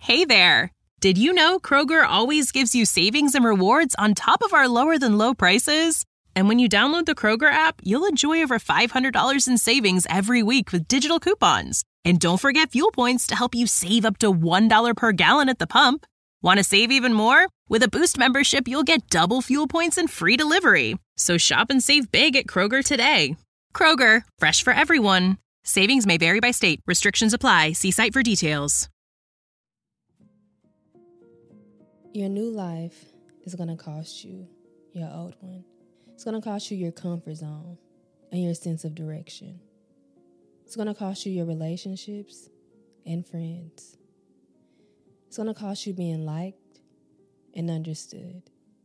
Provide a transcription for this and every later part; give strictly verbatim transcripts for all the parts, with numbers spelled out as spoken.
Hey there! Did you know Kroger always gives you savings and rewards on top of our lower-than-low prices? And when you download the Kroger app, you'll enjoy over five hundred dollars in savings every week with digital coupons. And don't forget fuel points to help you save up to one dollar per gallon at the pump. Want to save even more? With a Boost membership, you'll get double fuel points and free delivery. So shop and save big at Kroger today. Kroger, fresh for everyone. Savings may vary by state. Restrictions apply. See site for details. Your new life is going to cost you your old one. It's going to cost you your comfort zone and your sense of direction. It's going to cost you your relationships and friends. It's going to cost you being liked and understood.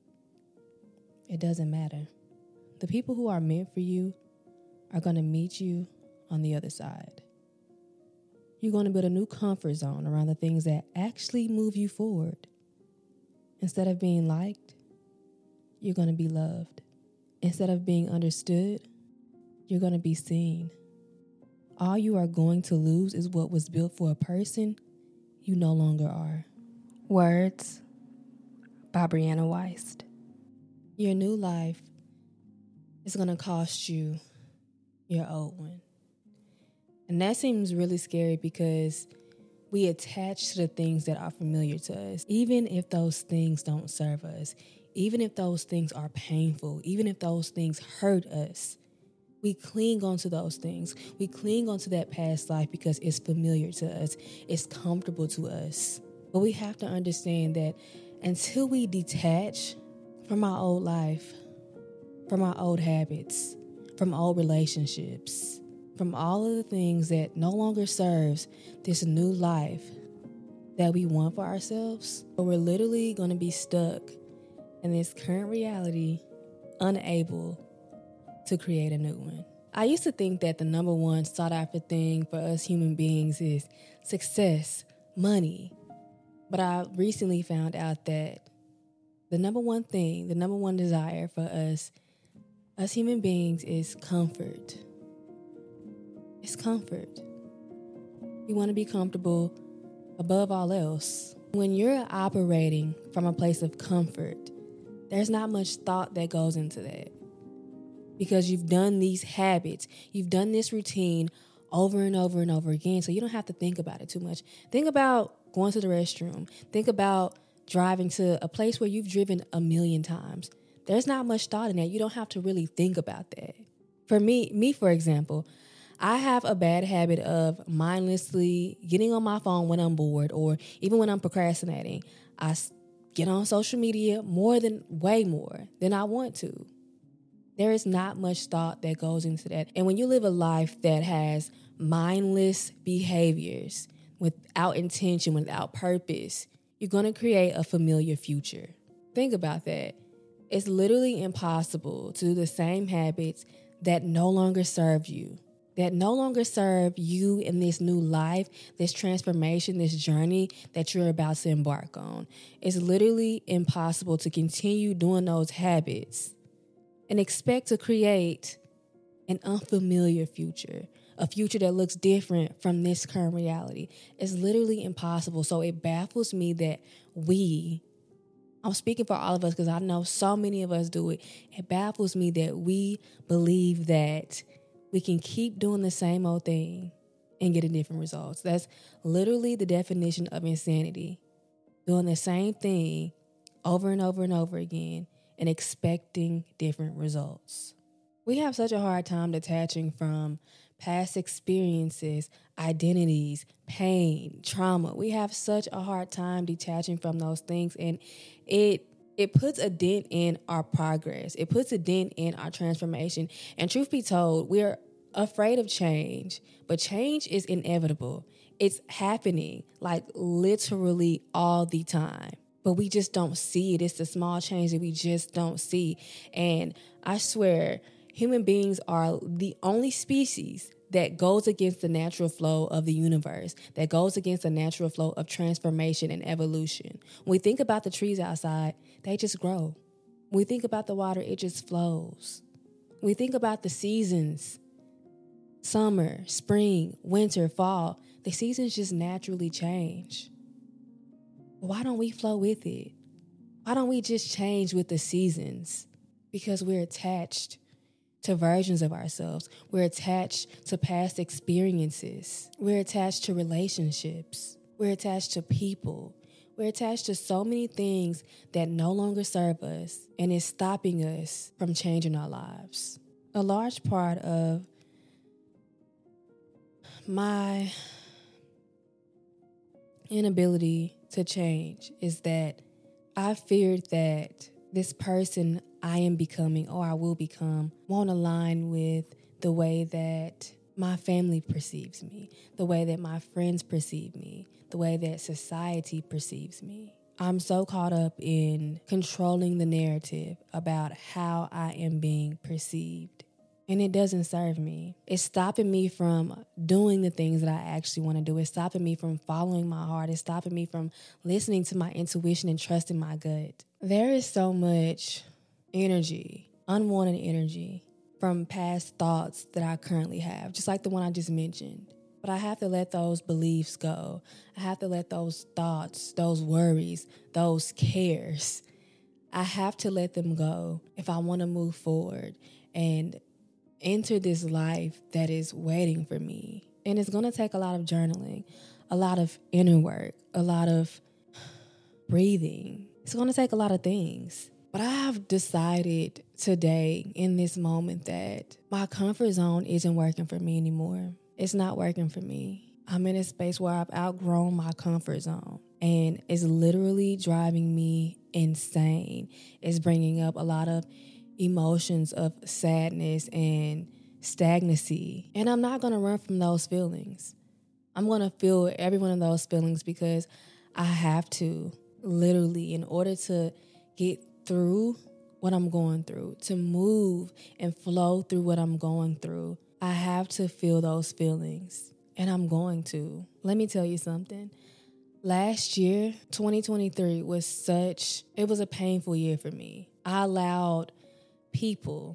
It doesn't matter. The people who are meant for you are going to meet you on the other side. You're going to build a new comfort zone around the things that actually move you forward. Instead of being liked, you're going to be loved. Instead of being understood, you're going to be seen. All you are going to lose is what was built for a person you no longer are. Words by Brianna Wiest. Your new life is going to cost you your old one. And that seems really scary because we attach to the things that are familiar to us, even if those things don't serve us, even if those things are painful, even if those things hurt us. We cling onto those things. We cling onto that past life because it's familiar to us. It's comfortable to us. But we have to understand that until we detach from our old life, from our old habits, from old relationships, from all of the things that no longer serves this new life that we want for ourselves, but we're literally going to be stuck in this current reality, unable to create a new one. I used to think that the number one sought after thing for us human beings is success, money. But I recently found out that the number one thing, the number one desire for us, us human beings is comfort. It's comfort. We want to be comfortable above all else. When you're operating from a place of comfort, there's not much thought that goes into that. Because you've done these habits, you've done this routine over and over and over again, so you don't have to think about it too much. Think about going to the restroom. Think about driving to a place where you've driven a million times. There's not much thought in that. You don't have to really think about that. For me, me for example, I have a bad habit of mindlessly getting on my phone when I'm bored or even when I'm procrastinating. I get on social media more than, way more than I want to. There is not much thought that goes into that. And when you live a life that has mindless behaviors without intention, without purpose, you're going to create a familiar future. Think about that. It's literally impossible to do the same habits that no longer serve you. That no longer serve you in this new life, this transformation, this journey that you're about to embark on. It's literally impossible to continue doing those habits and expect to create an unfamiliar future, a future that looks different from this current reality. It's literally impossible. So it baffles me that we, I'm speaking for all of us because I know so many of us do it. It baffles me that we believe that we can keep doing the same old thing and getting different results. That's literally the definition of insanity. Doing the same thing over and over and over again and expecting different results. We have such a hard time detaching from past experiences, identities, pain, trauma. We have such a hard time detaching from those things, and it It puts a dent in our progress. It puts a dent in our transformation. And truth be told, we're afraid of change, but change is inevitable. It's happening like literally all the time, but we just don't see it. It's the small change that we just don't see. And I swear, human beings are the only species that goes against the natural flow of the universe, that goes against the natural flow of transformation and evolution. When we think about the trees outside, they just grow. When we think about the water, it just flows. When we think about the seasons, summer, spring, winter, fall, the seasons just naturally change. Why don't we flow with it? Why don't we just change with the seasons? Because we're attached to versions of ourselves. We're attached to past experiences. We're attached to relationships. We're attached to people. We're attached to so many things that no longer serve us and is stopping us from changing our lives. A large part of my inability to change is that I feared that this person I am becoming or I will become won't align with the way that my family perceives me, the way that my friends perceive me, the way that society perceives me. I'm so caught up in controlling the narrative about how I am being perceived, and it doesn't serve me. It's stopping me from doing the things that I actually want to do. It's stopping me from following my heart. It's stopping me from listening to my intuition and trusting my gut. There is so much energy, unwanted energy from past thoughts that I currently have, just like the one I just mentioned. But I have to let those beliefs go. I have to let those thoughts, those worries, those cares, I have to let them go if I want to move forward and enter this life that is waiting for me. And it's going to take a lot of journaling, a lot of inner work, a lot of breathing. It's going to take a lot of things. But I have decided today in this moment that my comfort zone isn't working for me anymore. It's not working for me. I'm in a space where I've outgrown my comfort zone, and it's literally driving me insane. It's bringing up a lot of emotions of sadness and stagnancy. And I'm not going to run from those feelings. I'm going to feel every one of those feelings because I have to, literally, in order to get through what I'm going through, to move and flow through what I'm going through, I have to feel those feelings, and I'm going to. Let me tell you something. Last year, twenty twenty-three, was such, it was a painful year for me. I allowed people,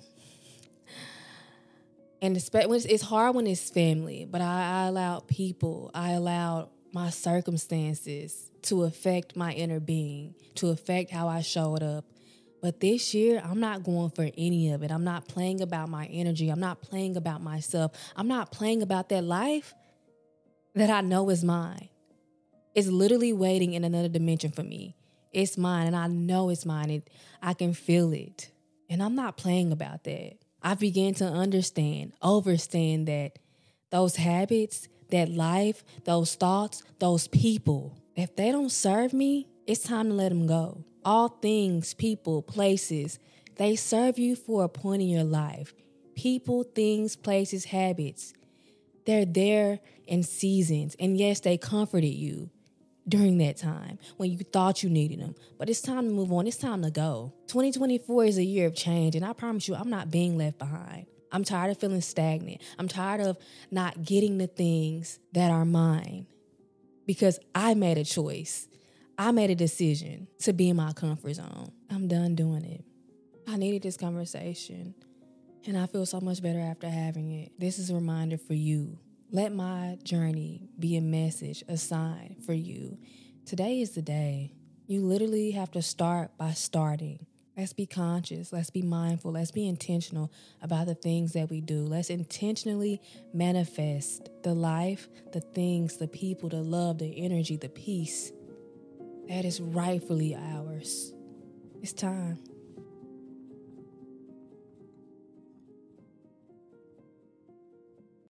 and it's hard when it's family, but I, I allowed people, I allowed my circumstances to affect my inner being, to affect how I showed up. But this year, I'm not going for any of it. I'm not playing about my energy. I'm not playing about myself. I'm not playing about that life that I know is mine. It's literally waiting in another dimension for me. It's mine, and I know it's mine. It, I can feel it. And I'm not playing about that. I began to understand, overstand that those habits, that life, those thoughts, those people, if they don't serve me, it's time to let them go. All things, people, places, they serve you for a point in your life. People, things, places, habits, they're there in seasons. And yes, they comforted you during that time when you thought you needed them. But it's time to move on. It's time to go. twenty twenty-four is a year of change, and I promise you, I'm not being left behind. I'm tired of feeling stagnant. I'm tired of not getting the things that are mine because I made a choice. I made a decision to be in my comfort zone. I'm done doing it. I needed this conversation, and I feel so much better after having it. This is a reminder for you. Let my journey be a message, a sign for you. Today is the day. You literally have to start by starting. Let's be conscious. Let's be mindful. Let's be intentional about the things that we do. Let's intentionally manifest the life, the things, the people, the love, the energy, the peace that is rightfully ours. It's time.